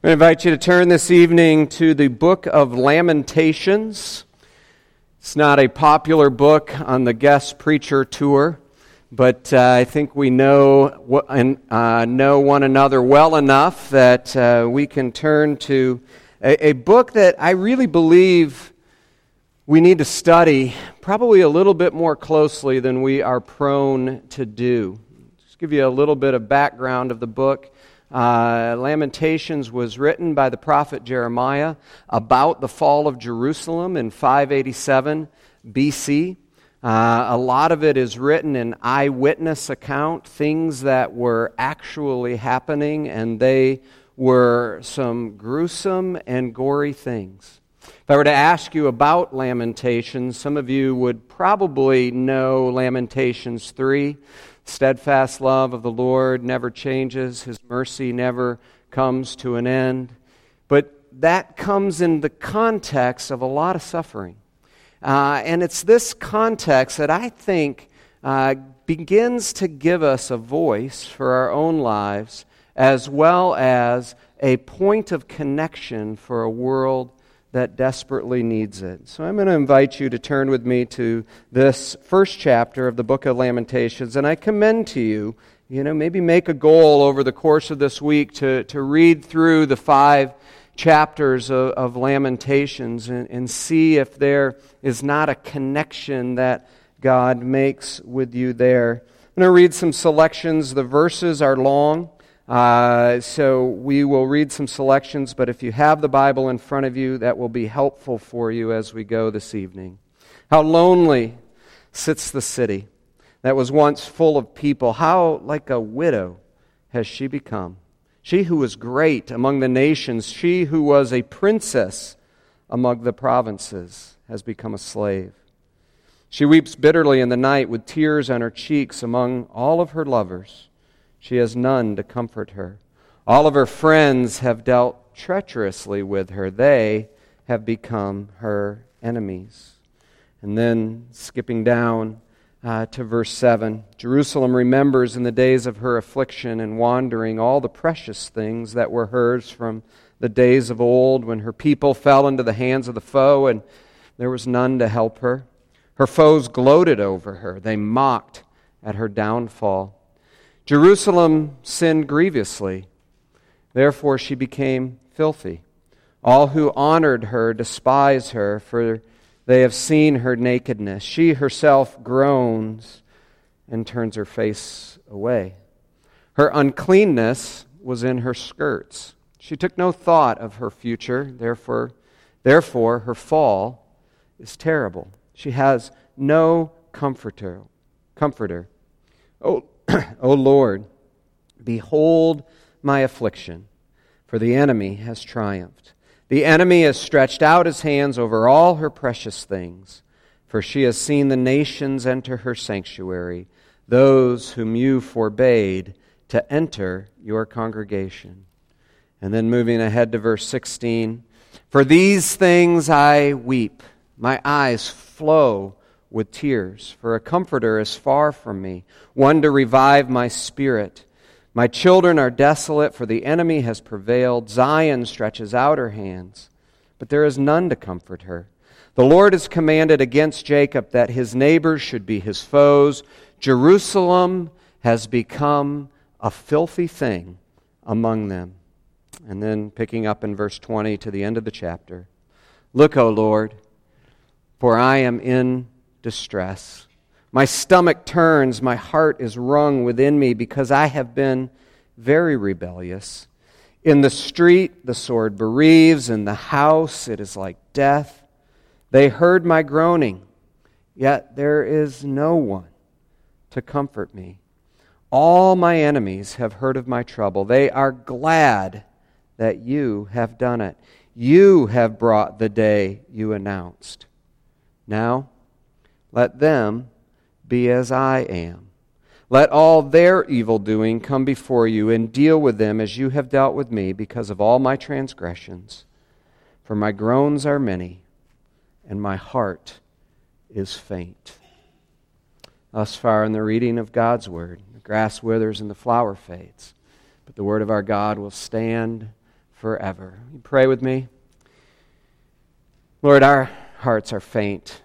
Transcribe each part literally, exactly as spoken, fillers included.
I invite you to turn this evening to the book of Lamentations. It's not a popular book on the guest preacher tour, but uh, I think we know uh, know one another well enough that uh, we can turn to a, a book that I really believe we need to study probably a little bit more closely than we are prone to do. Just give you a little bit of background of the book. Uh, Lamentations was written by the prophet Jeremiah about the fall of Jerusalem in five eighty-seven B C. Uh, a lot of it is written in eyewitness account, things that were actually happening, and they were some gruesome and gory things. If I were to ask you about Lamentations, some of you would probably know Lamentations three. Steadfast love of the Lord never changes. His mercy never comes to an end. But that comes in the context of a lot of suffering. Uh, and it's this context that I think uh, begins to give us a voice for our own lives, as well as a point of connection for a world that desperately needs it. So I'm going to invite you to turn with me to this first chapter of the book of Lamentations, and I commend to you, you know, maybe make a goal over the course of this week to, to read through the five chapters of, of Lamentations and, and see if there is not a connection that God makes with you there. I'm going to read some selections. The verses are long. Uh, so we will read some selections, but if you have the Bible in front of you, that will be helpful for you as we go this evening. How lonely sits the city that was once full of people. How like a widow has she become. She who was great among the nations, she who was a princess among the provinces, has become a slave. She weeps bitterly in the night with tears on her cheeks among all of her lovers. She has none to comfort her. All of her friends have dealt treacherously with her. They have become her enemies. And then, skipping down uh, to verse seven, Jerusalem remembers in the days of her affliction and wandering all the precious things that were hers from the days of old, when her people fell into the hands of the foe and there was none to help her. Her foes gloated over her. They mocked at her downfall. Jerusalem sinned grievously, therefore she became filthy. All who honored her despise her, for they have seen her nakedness. She herself groans and turns her face away. Her uncleanness was in her skirts. She took no thought of her future, therefore, therefore her fall is terrible. She has no comforter. comforter. Oh, O Lord, behold my affliction, for the enemy has triumphed. The enemy has stretched out his hands over all her precious things, for she has seen the nations enter her sanctuary, those whom you forbade to enter your congregation. And then moving ahead to verse sixteen, for these things I weep, my eyes flow with tears, for a comforter is far from me, one to revive my spirit. My children are desolate, for the enemy has prevailed. Zion stretches out her hands, but there is none to comfort her. The Lord has commanded against Jacob that his neighbors should be his foes. Jerusalem has become a filthy thing among them. And then picking up in verse twenty to the end of the chapter. Look, O Lord, for I am in distress. My stomach turns, my heart is wrung within me, because I have been very rebellious. In the street the sword bereaves, in the house it is like death. They heard my groaning, yet there is no one to comfort me. All my enemies have heard of my trouble. They are glad that you have done it. You have brought the day you announced. Now, let them be as I am. Let all their evil doing come before you, and deal with them as you have dealt with me, because of all my transgressions. For my groans are many, and my heart is faint. Thus far in the reading of God's Word, the grass withers and the flower fades, but the Word of our God will stand forever. You pray with me? Lord, our hearts are faint.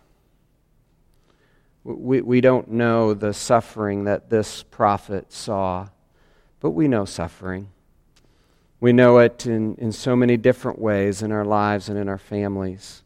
We, we don't know the suffering that this prophet saw, but we know suffering. We know it in, in so many different ways in our lives and in our families.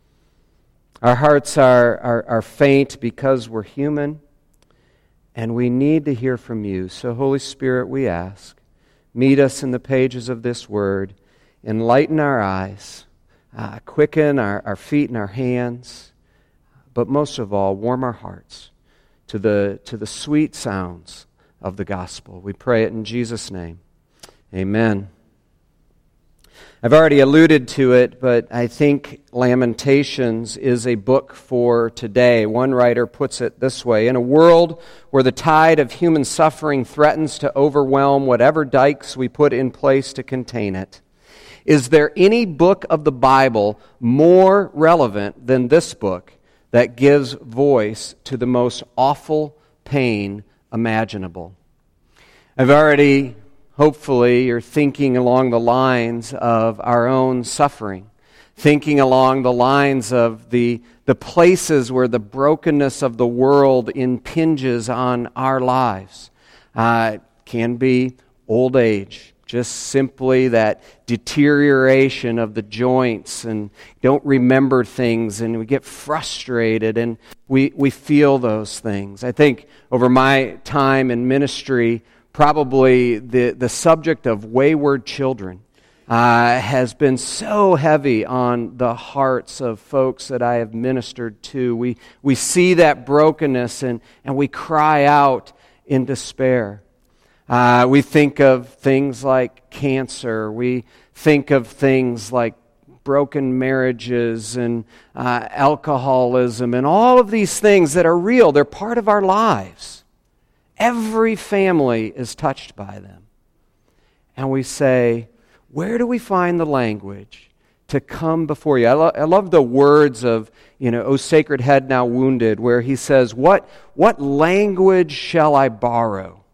Our hearts are, are, are faint because we're human, and we need to hear from you. So, Holy Spirit, we ask, meet us in the pages of this word, enlighten our eyes, uh, quicken our, our feet and our hands, but most of all, warm our hearts to the, to the sweet sounds of the gospel. We pray it in Jesus' name. Amen. I've already alluded to it, but I think Lamentations is a book for today. One writer puts it this way: in a world where the tide of human suffering threatens to overwhelm whatever dikes we put in place to contain it, is there any book of the Bible more relevant than this book that gives voice to the most awful pain imaginable? I've already Hopefully, you're thinking along the lines of our own suffering, thinking along the lines of the, the places where the brokenness of the world impinges on our lives. Uh, it can be old age, just simply that deterioration of the joints, and don't remember things, and we get frustrated, and we, we feel those things. I think over my time in ministry, probably the, the subject of wayward children uh, has been so heavy on the hearts of folks that I have ministered to. We, we see that brokenness and, and we cry out in despair. Uh, we think of things like cancer. We think of things like broken marriages and uh, alcoholism and all of these things that are real. They're part of our lives. Every family is touched by them. And we say, where do we find the language to come before you? I, lo- I love the words of, you know, O Sacred Head Now Wounded, where he says, what, what language shall I borrow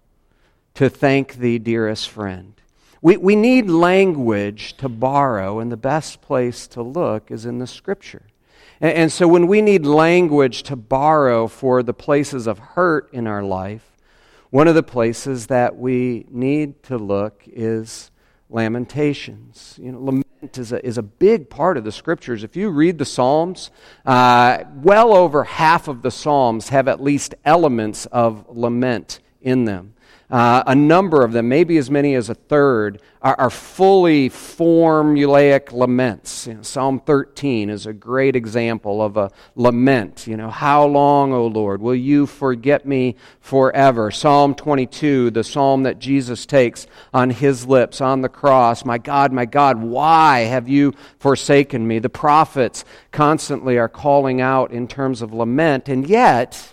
to thank thee, dearest friend? We, we need language to borrow, and the best place to look is in the Scripture. And, and so when we need language to borrow for the places of hurt in our life, one of the places that we need to look is Lamentations. You know, lament is a, is a big part of the Scriptures. If you read the Psalms, uh, well over half of the Psalms have at least elements of lament in them. Uh, a number of them, maybe as many as a third, are, are fully formulaic laments. You know, Psalm thirteen is a great example of a lament. You know, how long, O Lord, will you forget me forever? Psalm twenty-two, the psalm that Jesus takes on his lips on the cross. My God, my God, why have you forsaken me? The prophets constantly are calling out in terms of lament, and yet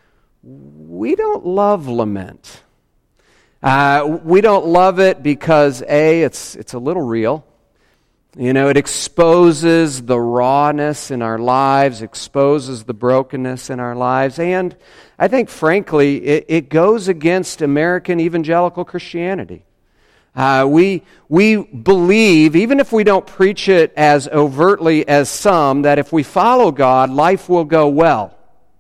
we don't love lament. Uh, we don't love it because, A, it's it's a little real. You know, it exposes the rawness in our lives, exposes the brokenness in our lives, and I think, frankly, it, it goes against American evangelical Christianity. Uh, we we believe, even if we don't preach it as overtly as some, that if we follow God, life will go well.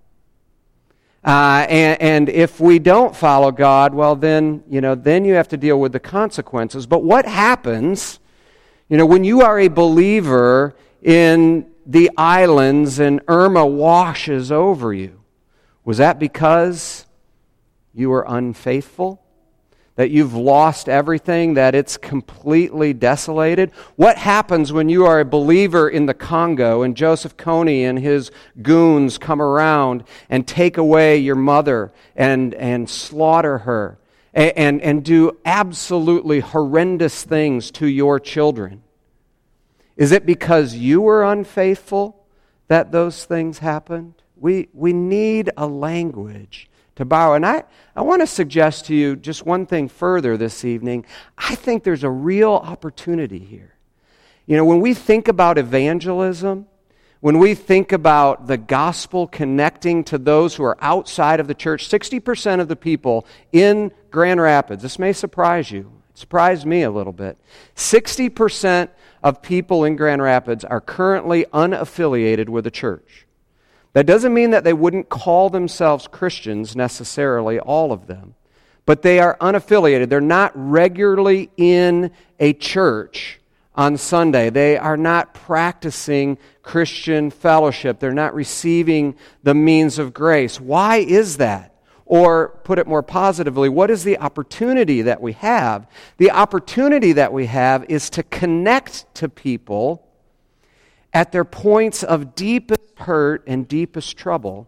Uh, and, and if we don't follow God, well, then, you know, then you have to deal with the consequences. But what happens, you know, when you are a believer in the islands and Irma washes over you? Was that because you were unfaithful? That you've lost everything, that it's completely desolated? What happens when you are a believer in the Congo and Joseph Kony and his goons come around and take away your mother and, and slaughter her and, and, and do absolutely horrendous things to your children? Is it because you were unfaithful that those things happened? We, we need a language to borrow. And I, I want to suggest to you just one thing further this evening. I think there's a real opportunity here. You know, when we think about evangelism, when we think about the gospel connecting to those who are outside of the church, sixty percent of the people in Grand Rapids, this may surprise you, It surprised me a little bit. sixty percent of people in Grand Rapids are currently unaffiliated with a church. That doesn't mean that they wouldn't call themselves Christians necessarily, all of them. But they are unaffiliated. They're not regularly in a church on Sunday. They are not practicing Christian fellowship. They're not receiving the means of grace. Why is that? Or, put it more positively, what is the opportunity that we have? The opportunity that we have is to connect to people at their points of deepest hurt and deepest trouble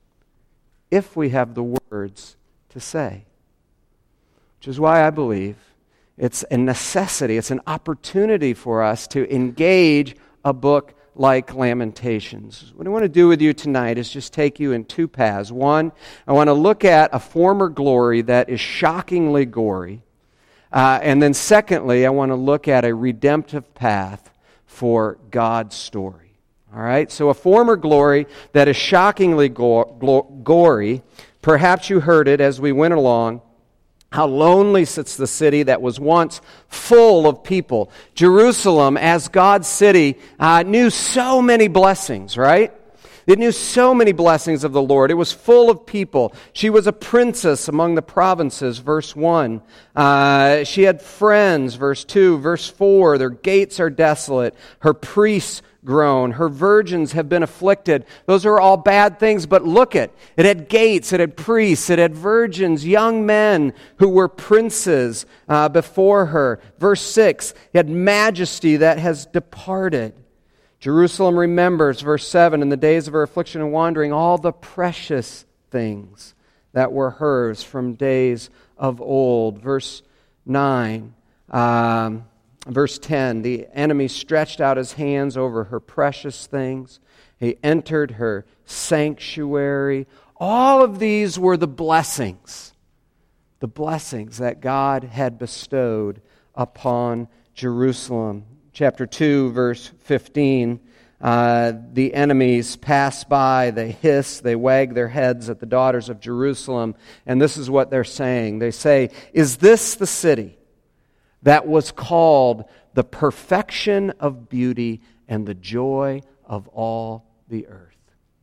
if we have the words to say. Which is why I believe it's a necessity, it's an opportunity for us to engage a book like Lamentations. What I want to do with you tonight is just take you in two paths. One, I want to look at a former glory that is shockingly gory. Uh, and then secondly, I want to look at a redemptive path for God's story. All right? So a former glory that is shockingly go- go- gory. Perhaps you heard it as we went along. How lonely sits the city that was once full of people. Jerusalem, as God's city, uh, knew so many blessings, right? It knew so many blessings of the Lord. It was full of people. She was a princess among the provinces, verse one. Uh, she had friends, verse two. Verse four, their gates are desolate. Her priests groan. Her virgins have been afflicted. Those are all bad things, but look at, it had gates, it had priests, it had virgins, young men who were princes uh, before her. Verse six, it had majesty that has departed. Jerusalem remembers, verse seven, in the days of her affliction and wandering, all the precious things that were hers from days of old. Verse nine, um, verse ten, the enemy stretched out his hands over her precious things. He entered her sanctuary. All of these were the blessings, the blessings that God had bestowed upon Jerusalem. Chapter two, verse fifteen, uh, the enemies pass by, they hiss, they wag their heads at the daughters of Jerusalem, and this is what they're saying. They say, "Is this the city that was called the perfection of beauty and the joy of all the earth?"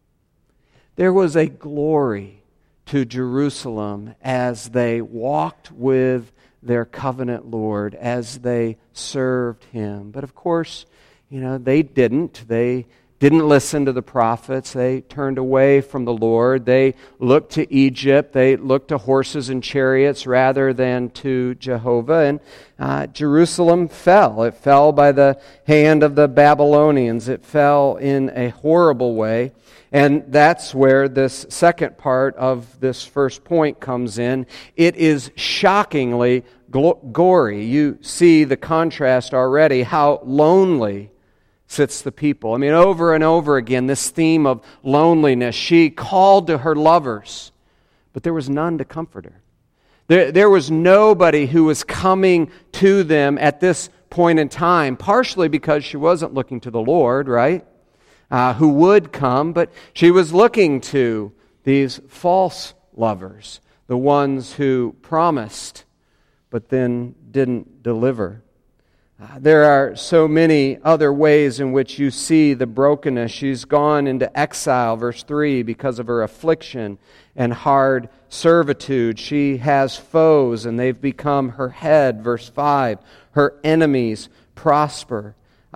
There was a glory to Jerusalem as they walked with their covenant Lord, as they served Him. But of course, you know, they didn't. They didn't listen to the prophets. They turned away from the Lord. They looked to Egypt. They looked to horses and chariots rather than to Jehovah. And uh, Jerusalem fell. It fell by the hand of the Babylonians. It fell in a horrible way. And that's where this second part of this first point comes in. It is shockingly gory. You see the contrast already, how lonely sits the people. I mean, over and over again, this theme of loneliness. She called to her lovers, but there was none to comfort her. There, there was nobody who was coming to them at this point in time, partially because she wasn't looking to the Lord, right? Uh, who would come, but she was looking to these false lovers, the ones who promised but then didn't deliver. Uh, there are so many other ways in which you see the brokenness. She's gone into exile, verse three, because of her affliction and hard servitude. She has foes, and they've become her head, verse five. Her enemies prosper.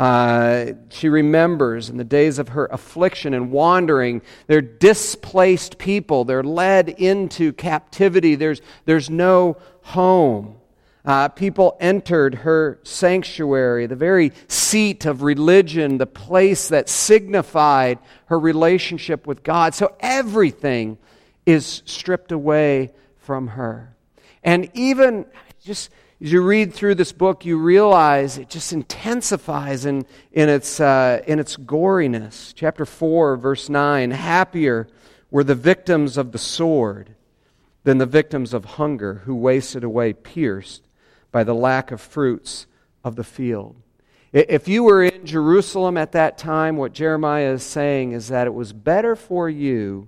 Uh, she remembers in the days of her affliction and wandering, they're displaced people. They're led into captivity. There's, there's no home. Uh, people entered her sanctuary, the very seat of religion, the place that signified her relationship with God. So everything is stripped away from her. And even just as you read through this book, you realize it just intensifies in, in, its, uh, in its goriness. Chapter four, verse nine, happier were the victims of the sword than the victims of hunger who wasted away pierced by the lack of fruits of the field. If you were in Jerusalem at that time, what Jeremiah is saying is that it was better for you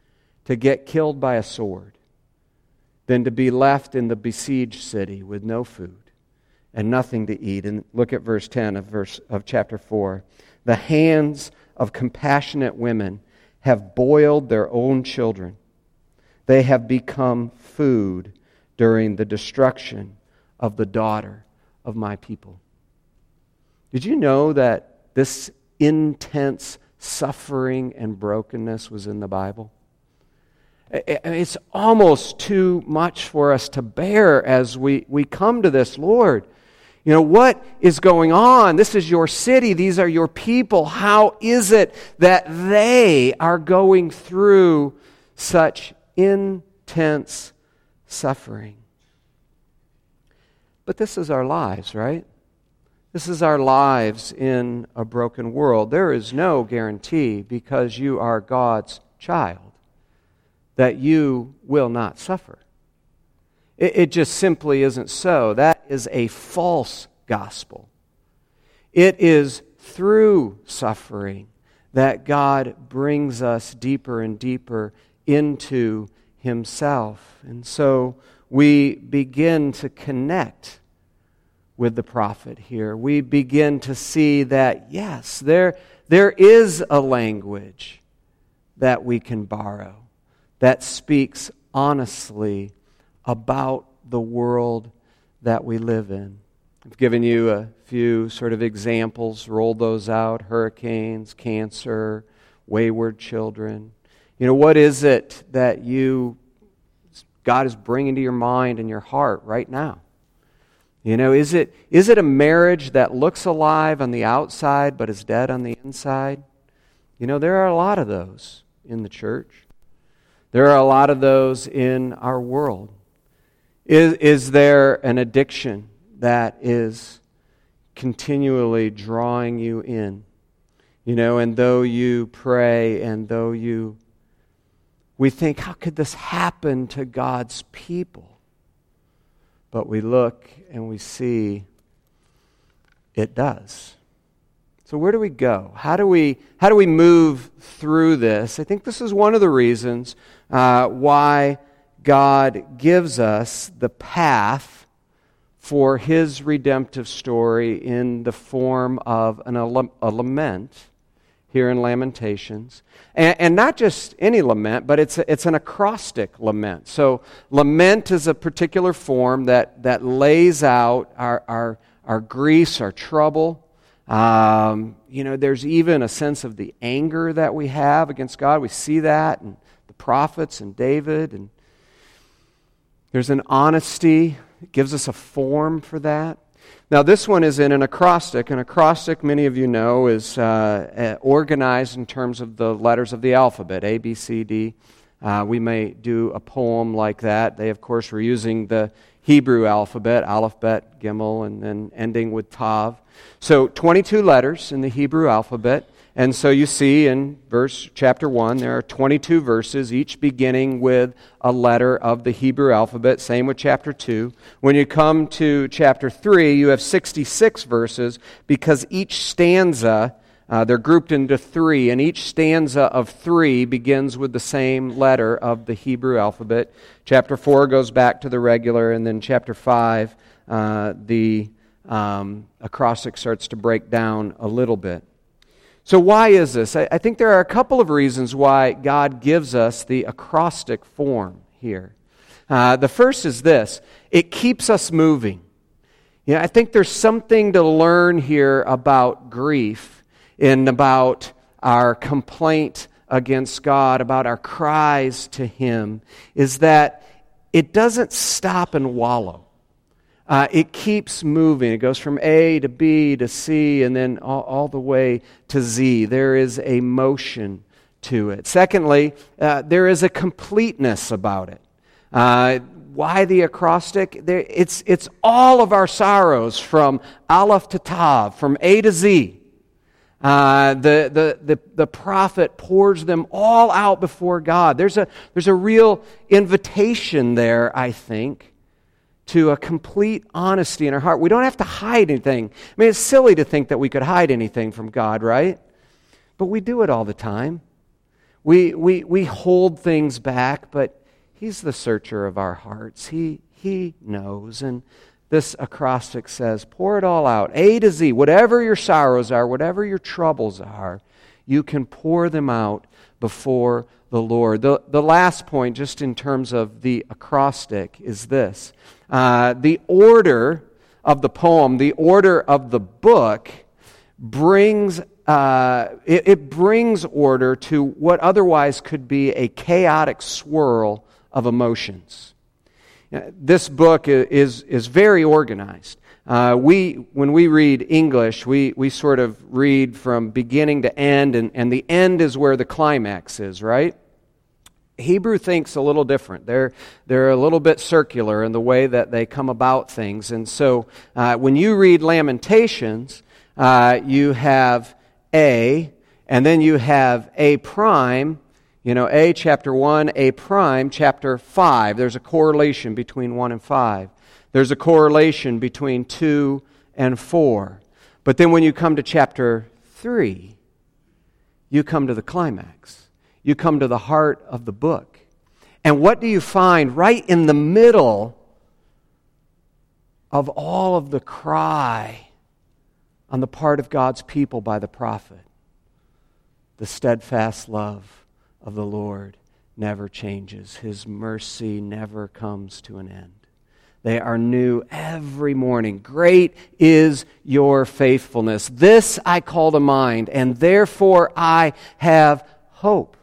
to get killed by a sword than to be left in the besieged city with no food and nothing to eat. And look at verse ten of verse of chapter four. The hands of compassionate women have boiled their own children. They have become food during the destruction of the daughter of my people. Did you know that this intense suffering and brokenness was in the Bible? It's almost too much for us to bear as we, we come to this. Lord, you know, what is going on? This is your city. These are your people. How is it that they are going through such intense suffering? But this is our lives, right? This is our lives in a broken world. There is no guarantee, because you are God's child, that you will not suffer. It, it just simply isn't so. That is a false gospel. It is through suffering that God brings us deeper and deeper into Himself. And so we begin to connect with the prophet here. We begin to see that, yes, there, there is a language that we can borrow that speaks honestly about the world that we live in. I've given you a few sort of examples, rolled those out: hurricanes, cancer, wayward children. You know, what is it that you, God is bringing to your mind and your heart right now? You know, is it is it a marriage that looks alive on the outside but is dead on the inside? You know, there are a lot of those in the church. There are a lot of those in our world. Is, is there an addiction that is continually drawing you in? You know, and though you pray and though you, we think, how could this happen to God's people? But we look and we see it does. So where do we go? How do we how do we move through this? I think this is one of the reasons uh, why God gives us the path for His redemptive story in the form of an, a lament here in Lamentations. And, and not just any lament, but it's a, it's an acrostic lament. So lament is a particular form that, that lays out our, our, our griefs, our trouble. Um, you know, there's even a sense of the anger that we have against God. We see that in the prophets and David. And there's an honesty. It gives us a form for that. Now, this one is in an acrostic. An acrostic, many of you know, is uh, organized in terms of the letters of the alphabet, A, B, C, D. Uh, we may do a poem like that. They, of course, were using the Hebrew alphabet, Aleph, Bet, Gimel, and then ending with Tav. So, twenty-two letters in the Hebrew alphabet. And so you see in verse chapter one, there are twenty-two verses, each beginning with a letter of the Hebrew alphabet. Same with chapter two. When you come to chapter three, you have sixty-six verses, because each stanza, uh, they're grouped into three, and each stanza of three begins with the same letter of the Hebrew alphabet. Chapter four goes back to the regular, and then chapter five, uh, the um, acrostic starts to break down a little bit. So why is this? I think there are a couple of reasons why God gives us the acrostic form here. Uh, the first is this: it keeps us moving. You know, I think there's something to learn here about grief and about our complaint against God, about our cries to Him, is that it doesn't stop and wallow. Uh, it keeps moving. It goes from A to B to C and then all, all the way to Z. There is a motion to it. Secondly, uh, there is a completeness about it. Uh, why the acrostic? There, it's, it's all of our sorrows from Aleph to Tav, from A to Z. Uh, the, the, the, the prophet pours them all out before God. There's a, there's a real invitation there, I think, to a complete honesty in our heart. We don't have to hide anything. I mean, it's silly to think that we could hide anything from God, right? But we do it all the time. We we we hold things back, but He's the searcher of our hearts. He He knows. And this acrostic says, pour it all out, A to Z, whatever your sorrows are, whatever your troubles are, you can pour them out before the Lord. The, the last point, just in terms of the acrostic, is this. Uh, the order of the poem, the order of the book, brings uh, it, it brings order to what otherwise could be a chaotic swirl of emotions. This book is is very organized. Uh, we, when we read English, we, we sort of read from beginning to end, and, and the end is where the climax is, right? Hebrew thinks a little different. They're, they're a little bit circular in the way that they come about things. And so uh, when you read Lamentations, uh, you have A, and then you have A prime, you know, A chapter one, A prime chapter five. There's a correlation between one and five. There's a correlation between two and four. But then when you come to chapter three, you come to the climax. You come to the heart of the book. And what do you find right in the middle of all of the cry on the part of God's people by the prophet? The steadfast love of the Lord never changes. His mercy never comes to an end. They are new every morning. Great is your faithfulness. This I call to mind, and therefore I have hope.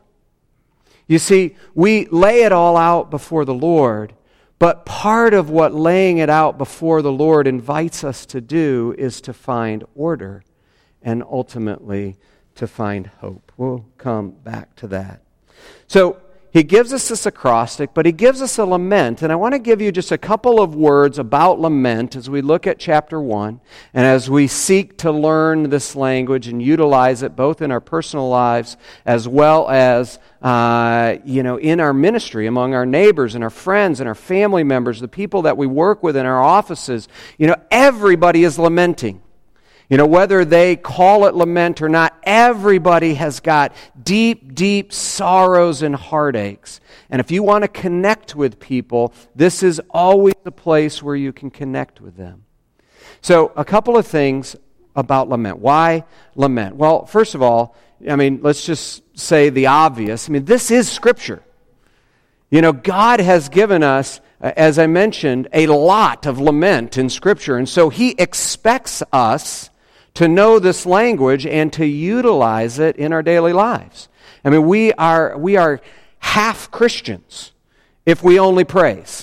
You see, we lay it all out before the Lord, but part of what laying it out before the Lord invites us to do is to find order and ultimately to find hope. We'll come back to that. So, he gives us this acrostic, but he gives us a lament. And I want to give you just a couple of words about lament as we look at chapter one and as we seek to learn this language and utilize it both in our personal lives as well as uh, you know, in our ministry, among our neighbors and our friends and our family members, the people that we work with in our offices. You know, everybody is lamenting. You know, whether they call it lament or not, everybody has got deep, deep sorrows and heartaches. And if you want to connect with people, this is always the place where you can connect with them. So, a couple of things about lament. Why lament? Well, first of all, I mean, let's just say the obvious. I mean, this is Scripture. You know, God has given us, as I mentioned, a lot of lament in Scripture. And so He expects us to know this language and to utilize it in our daily lives. I mean, we are we are half Christians if we only praise.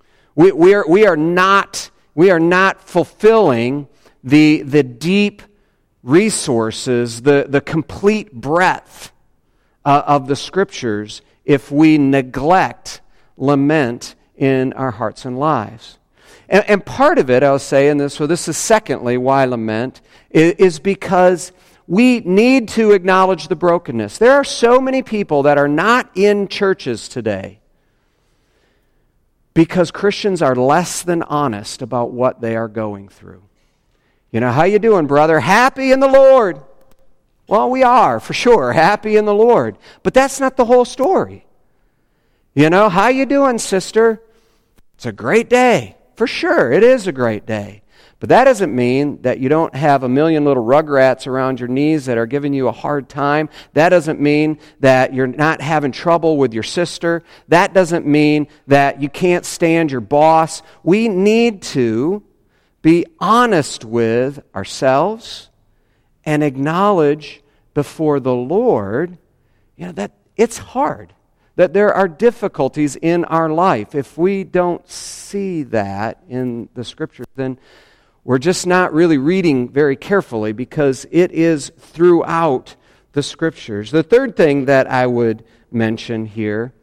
We we are we are not we are not fulfilling the the deep resources, the the complete breadth uh, of the Scriptures if we neglect lament in our hearts and lives. And, and part of it, I'll say, and this, so this is secondly why lament, is, is because we need to acknowledge the brokenness. There are so many people that are not in churches today because Christians are less than honest about what they are going through. You know, how you doing, brother? Happy in the Lord. Well, we are, for sure, happy in the Lord. But that's not the whole story. You know, how you doing, sister? It's a great day. For sure, it is a great day. But that doesn't mean that you don't have a million little rugrats around your knees that are giving you a hard time. That doesn't mean that you're not having trouble with your sister. That doesn't mean that you can't stand your boss. We need to be honest with ourselves and acknowledge before the Lord, you know, that it's hard. That there are difficulties in our life. If we don't see that in the Scripture, then we're just not really reading very carefully because it is throughout the Scriptures. The third thing that I would mention here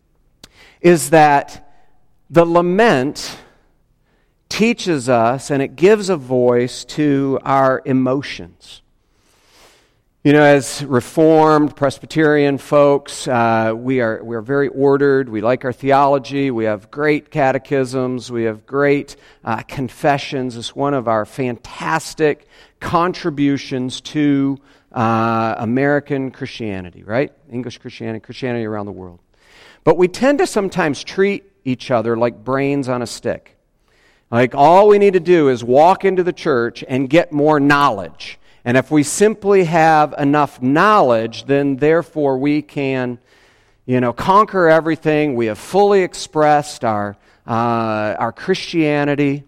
is that the lament teaches us and it gives a voice to our emotions. You know, as Reformed, Presbyterian folks, uh, we are we are very ordered. We like our theology. We have great catechisms. We have great uh, confessions. It's one of our fantastic contributions to uh, American Christianity, right? English Christianity, Christianity around the world. But we tend to sometimes treat each other like brains on a stick. Like, all we need to do is walk into the church and get more knowledge. And if we simply have enough knowledge, then therefore we can, you know, conquer everything. We have fully expressed our, uh, our Christianity.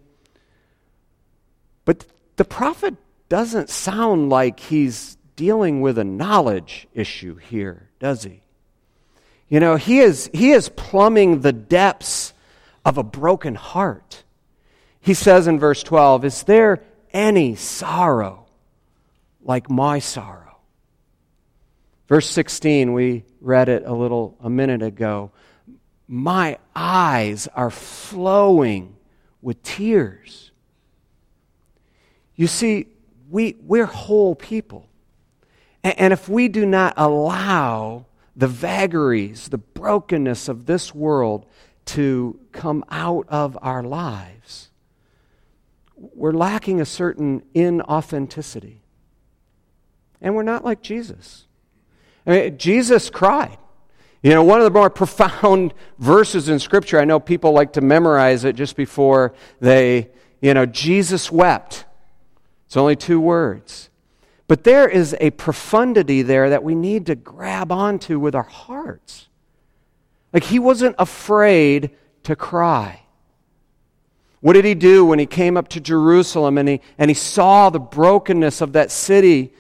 But the prophet doesn't sound like he's dealing with a knowledge issue here, does he? You know, he is, he is plumbing the depths of a broken heart. He says in verse twelve, "Is there any sorrow like my sorrow?" Verse sixteen, we read it a little a minute ago. "My eyes are flowing with tears." You see, we, we're whole people. And, and if we do not allow the vagaries, the brokenness of this world to come out of our lives, we're lacking a certain inauthenticity. And we're not like Jesus. I mean, Jesus cried. You know, one of the more profound verses in Scripture, I know people like to memorize it just before they, you know, Jesus wept. It's only two words. But there is a profundity there that we need to grab onto with our hearts. Like, he wasn't afraid to cry. What did he do when he came up to Jerusalem and he, and he saw the brokenness of that city?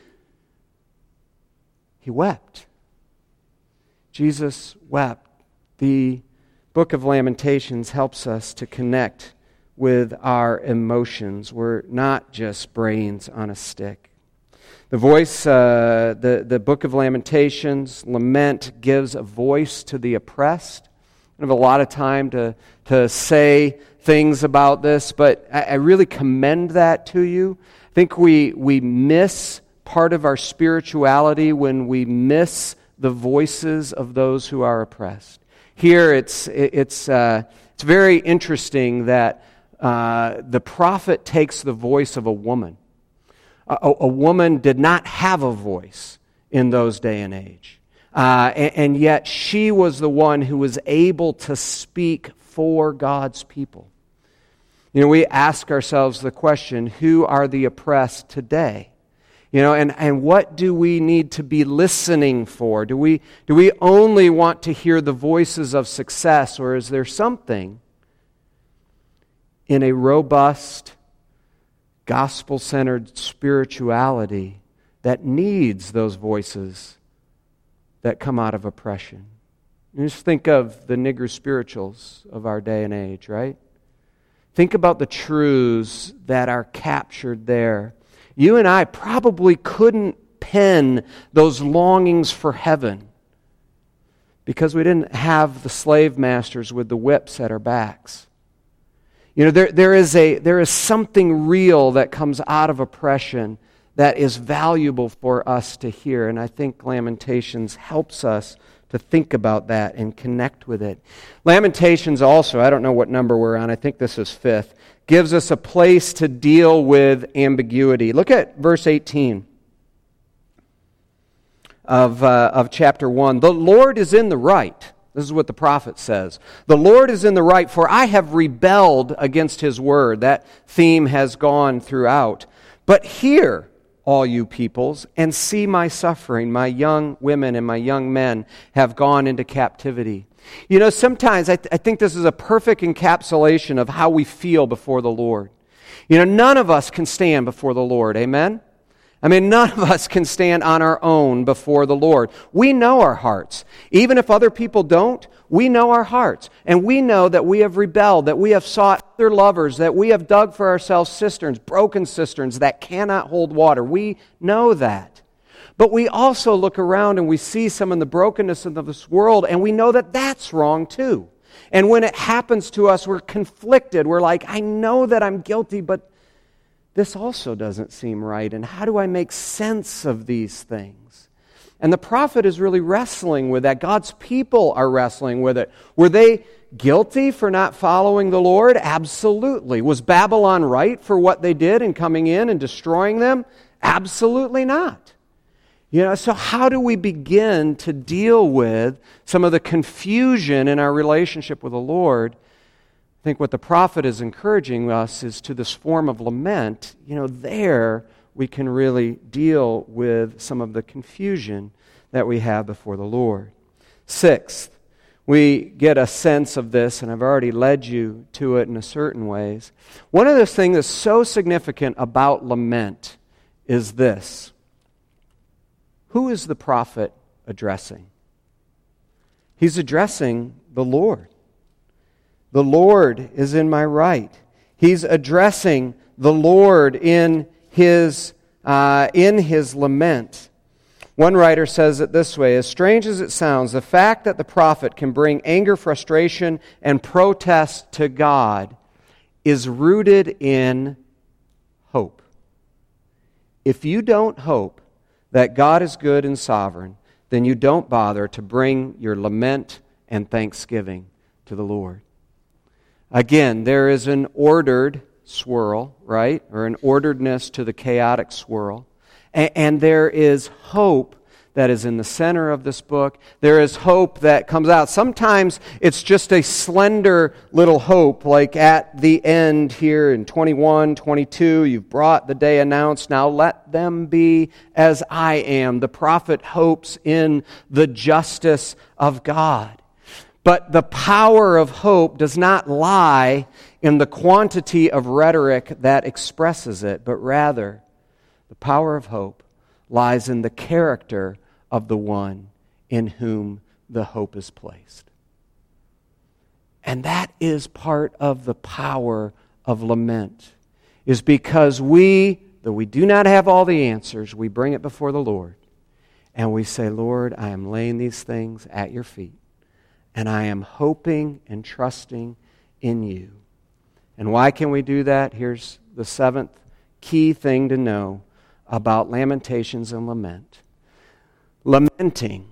He wept. Jesus wept. The book of Lamentations helps us to connect with our emotions. We're not just brains on a stick. The voice, uh, the, the book of Lamentations, lament gives a voice to the oppressed. I don't have a lot of time to, to say things about this, but I, I really commend that to you. I think we, we miss part of our spirituality when we miss the voices of those who are oppressed. Here it's, it's, uh, it's very interesting that uh, the prophet takes the voice of a woman. A, a woman did not have a voice in those day and age. Uh, and, and yet she was the one who was able to speak for God's people. You know, we ask ourselves the question, who are the oppressed today? You know, and, and what do we need to be listening for? Do we, do we only want to hear the voices of success, or is there something in a robust, gospel-centered spirituality that needs those voices that come out of oppression? You just think of the nigger spirituals of our day and age, right? Think about the truths that are captured there. You and I probably couldn't pen those longings for heaven because we didn't have the slave masters with the whips at our backs. You know, there, there is a there is something real that comes out of oppression that is valuable for us to hear. And I think Lamentations helps us to think about that and connect with it. Lamentations also, I don't know what number we're on, I think this is fifth, gives us a place to deal with ambiguity. Look at verse eighteen of, uh, of chapter one. "The Lord is in the right." This is what the prophet says. "The Lord is in the right, for I have rebelled against His word." That theme has gone throughout. "But hear, all you peoples, and see my suffering. My young women and my young men have gone into captivity." You know, sometimes I, th- I think this is a perfect encapsulation of how we feel before the Lord. You know, none of us can stand before the Lord. Amen? I mean, none of us can stand on our own before the Lord. We know our hearts. Even if other people don't, we know our hearts. And we know that we have rebelled, that we have sought other lovers, that we have dug for ourselves cisterns, broken cisterns that cannot hold water. We know that. But we also look around and we see some of the brokenness of this world, and we know that that's wrong too. And when it happens to us, we're conflicted. We're like, I know that I'm guilty, but this also doesn't seem right. And how do I make sense of these things? And the prophet is really wrestling with that. God's people are wrestling with it. Were they guilty for not following the Lord? Absolutely. Was Babylon right for what they did in coming in and destroying them? Absolutely not. You know, so how do we begin to deal with some of the confusion in our relationship with the Lord? I think what the prophet is encouraging us is to this form of lament. You know, there we can really deal with some of the confusion that we have before the Lord. Sixth, we get a sense of this, and I've already led you to it in a certain ways. One of the things that's so significant about lament is this. Who is the prophet addressing? He's addressing the Lord. The Lord is in my right. He's addressing the Lord in his, uh, in his lament. One writer says it this way, as strange as it sounds, the fact that the prophet can bring anger, frustration, and protest to God is rooted in hope. If you don't hope that God is good and sovereign, then you don't bother to bring your lament and thanksgiving to the Lord. Again, there is an ordered swirl, right? Or an orderedness to the chaotic swirl. And, and there is hope that is in the center of this book. There is hope that comes out. Sometimes it's just a slender little hope, like at the end here in twenty-one, twenty-two, you've brought the day announced, now let them be as I am. The prophet hopes in the justice of God. But the power of hope does not lie in the quantity of rhetoric that expresses it, but rather the power of hope lies in the character of the one in whom the hope is placed. And that is part of the power of lament, is because we, though we do not have all the answers, we bring it before the Lord, and we say, Lord, I am laying these things at your feet, and I am hoping and trusting in you. And why can we do that? Here's the seventh key thing to know about lamentations and lament. Lamenting.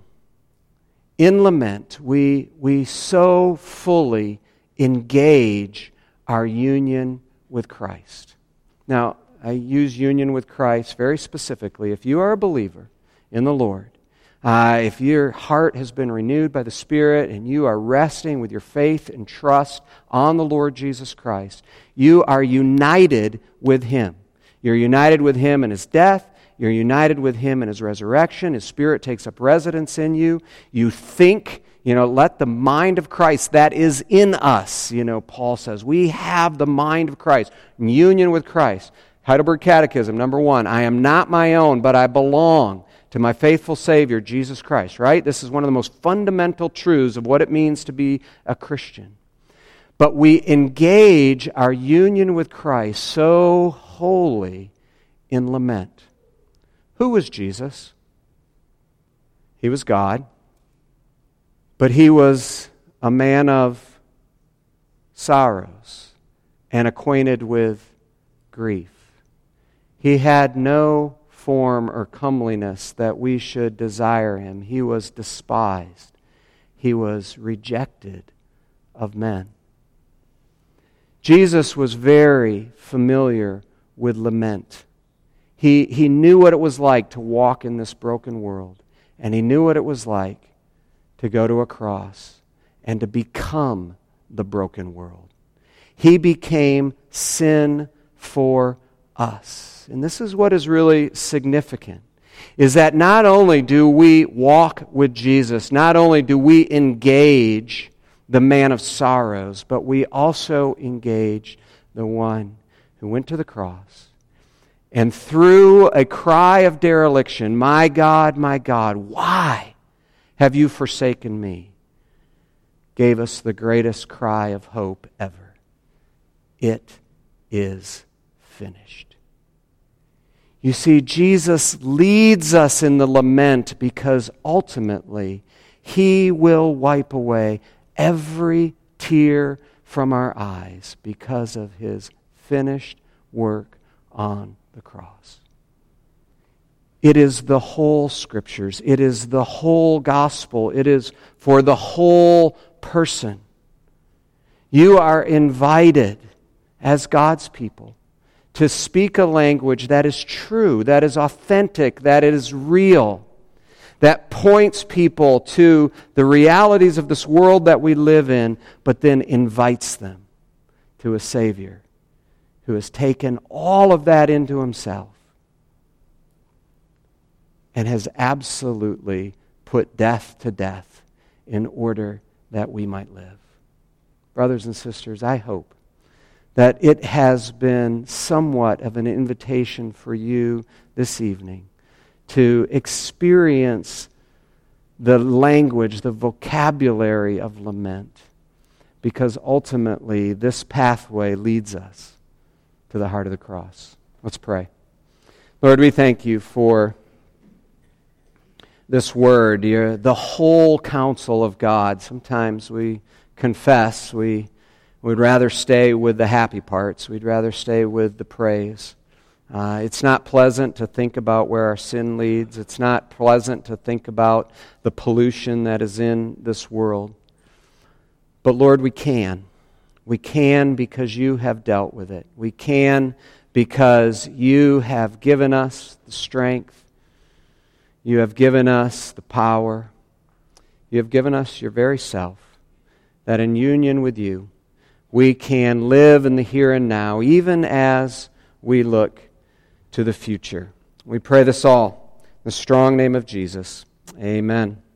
In lament, we, we so fully engage our union with Christ. Now, I use union with Christ very specifically. If you are a believer in the Lord, Uh, if your heart has been renewed by the Spirit and you are resting with your faith and trust on the Lord Jesus Christ, you are united with Him. You're united with Him in His death. You're united with Him in His resurrection. His Spirit takes up residence in you. You think, you know, let the mind of Christ that is in us, you know, Paul says, we have the mind of Christ, in union with Christ. Heidelberg Catechism, number one, I am not my own, but I belong to my faithful Savior, Jesus Christ, right? This is one of the most fundamental truths of what it means to be a Christian. But we engage our union with Christ so wholly in lament. Who was Jesus? He was God, but He was a man of sorrows and acquainted with grief. He had no form or comeliness that we should desire Him. He was despised. He was rejected of men. Jesus was very familiar with lament. He, he knew what it was like to walk in this broken world, and He knew what it was like to go to a cross and to become the broken world. He became sin for us. And this is what is really significant, is that not only do we walk with Jesus, not only do we engage the man of sorrows, but we also engage the one who went to the cross and through a cry of dereliction, my God, my God, why have you forsaken me? Gave us the greatest cry of hope ever. It is finished. You see, Jesus leads us in the lament because ultimately He will wipe away every tear from our eyes because of His finished work on the cross. It is the whole Scriptures. It is the whole gospel. It is for the whole person. You are invited as God's people to speak a language that is true, that is authentic, that is real, that points people to the realities of this world that we live in, but then invites them to a Savior who has taken all of that into himself and has absolutely put death to death in order that we might live. Brothers and sisters, I hope that it has been somewhat of an invitation for you this evening to experience the language, the vocabulary of lament, because ultimately this pathway leads us to the heart of the cross. Let's pray. Lord, we thank you for this word, dear, the whole counsel of God. Sometimes we confess we would rather stay with the happy parts. We'd rather stay with the praise. Uh, it's not pleasant to think about where our sin leads. It's not pleasant to think about the pollution that is in this world. But Lord, we can. We can because you have dealt with it. We can because you have given us the strength. You have given us the power. You have given us your very self, that in union with you, we can live in the here and now, even as we look to the future. We pray this all in the strong name of Jesus. Amen.